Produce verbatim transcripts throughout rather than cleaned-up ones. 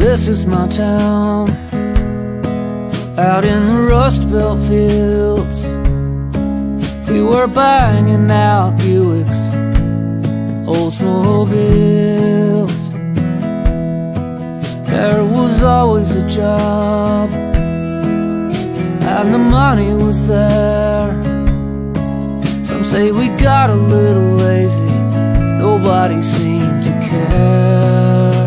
This is my town, out in the Rust Belt fields. We were banging out Buicks and Oldsmobiles. There was always a job, and the money was there. Some say we got a little lazy, nobody seemed to care.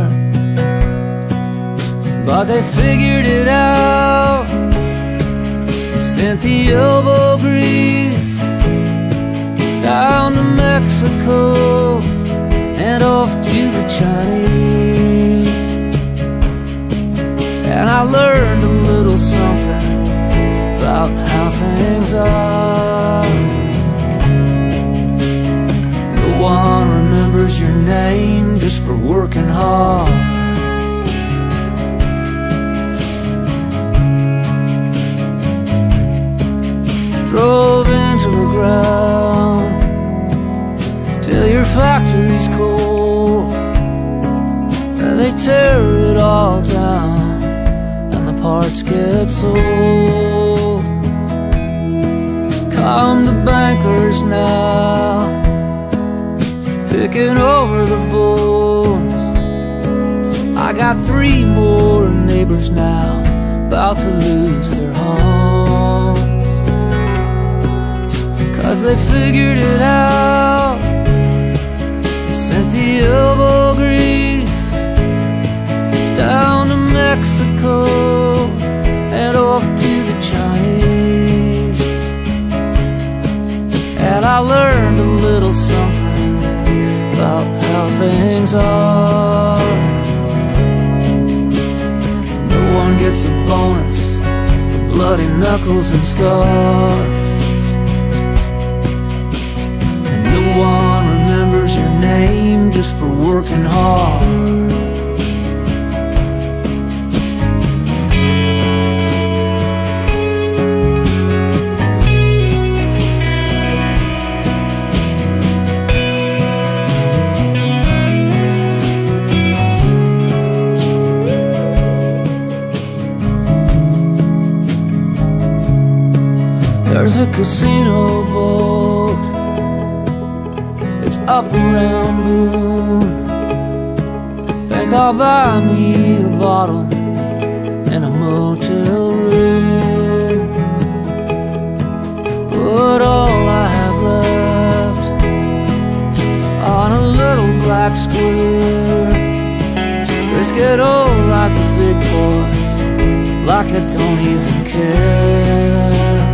But they figured it out, sent the elbow grease down to Mexico and off to the Chinese. And I learned a little something about how things are. No one remembers your name just for working hard. Drove into the ground till your factory's cold, and they tear it all down and the parts get sold. Come the bankers now, picking over the bones. I got three more neighbors now, about to lose their homes, 'cause they figured it out, sent the elbow grease down to Mexico and off to the Chinese. And I learned a little something about how things are. No one gets a bonus for bloody knuckles and scars. No one remembers your name just for working hard. There's a casino boat, it's up around Boone. Think I'll buy me a bottle and a motel room. Put all I have left on a little black square. Risk it all like the big boys, like I don't even care.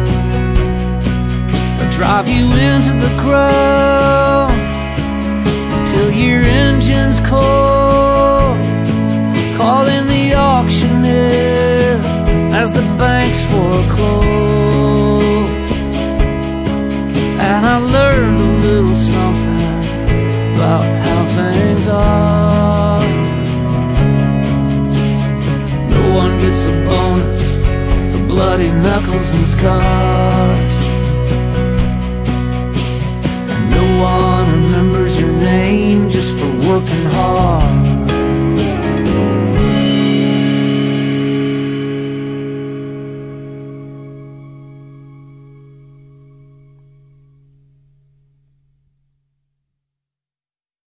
Drive you into the crowd till your engine's cold. Call in the auctioneer as the banks foreclose. And I learned a little something about how things are. No one gets a bonus for bloody knuckles and scars. No one remembers your name just for working hard.